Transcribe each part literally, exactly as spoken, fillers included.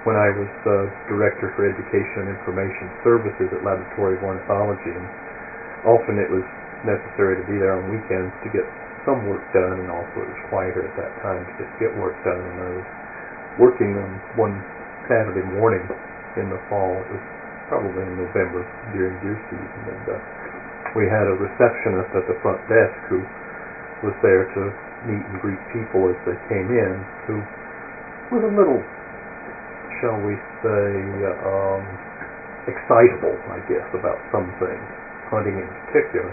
when I was uh, Director for Education and Information Services at Laboratory of Ornithology, and often it was necessary to be there on weekends to get some work done, and also it was quieter at that time to get, get work done. And I was working on one Saturday morning in the fall. It was probably in November during deer season, and uh, we had a receptionist at the front desk who was there to meet and greet people as they came in, who was a little, shall we say, um, excitable, I guess, about some things, hunting in particular.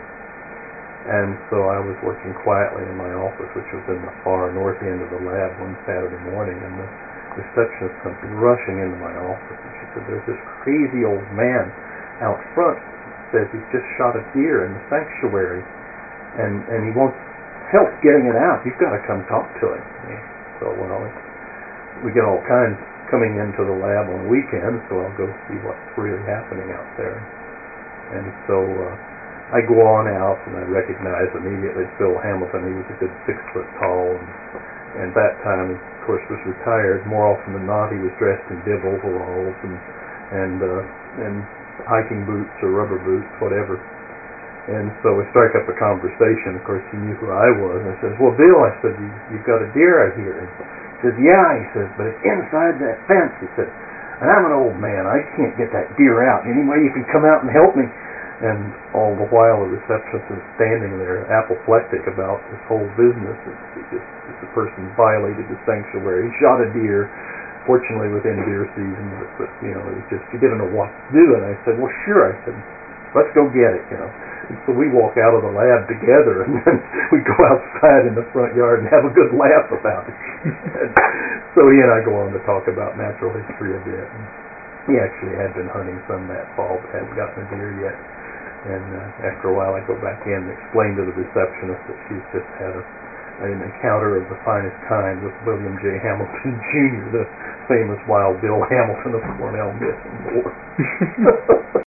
And so I was working quietly in my office, which was in the far north end of the lab, one Saturday morning, and the receptionist comes rushing into my office, and she said, "There's this crazy old man out front, says he's just shot a deer in the sanctuary, and, and he wants help getting it out. You've got to come talk to him." So, well, it's, we get all kinds coming into the lab on weekends, so I'll go see what's really happening out there. And so uh, I go on out, and I recognize immediately Phil Hamilton. He was a good six foot tall, and, and that time, of course, was retired. More often than not, he was dressed in bib overalls and and uh, and hiking boots or rubber boots, whatever. And so we strike up a conversation. Of course, he knew who I was. And I says, "Well, Bill," I said, you, "you've got a deer out here." And he says, "Yeah," he says, "but it's inside that fence." He said, "And I'm an old man. I can't get that deer out. Any way you can come out and help me?" And all the while, the receptionist is standing there, apoplectic about this whole business. It's, it's just it's a person violated the sanctuary. He shot a deer, fortunately within deer season, but, but you know, it was just, he didn't know what to do. And I said, "Well, sure." I said, "Let's go get it," you know. And so we walk out of the lab together, and then we go outside in the front yard and have a good laugh about it. And so he and I go on to talk about natural history a bit. And he actually had been hunting some that fall, but hadn't gotten a deer yet. And uh, after a while, I go back in and explain to the receptionist that she's just had a, an encounter of the finest kind with William J. Hamilton Junior, the famous Wild Bill Hamilton of Cornell, Miss and more.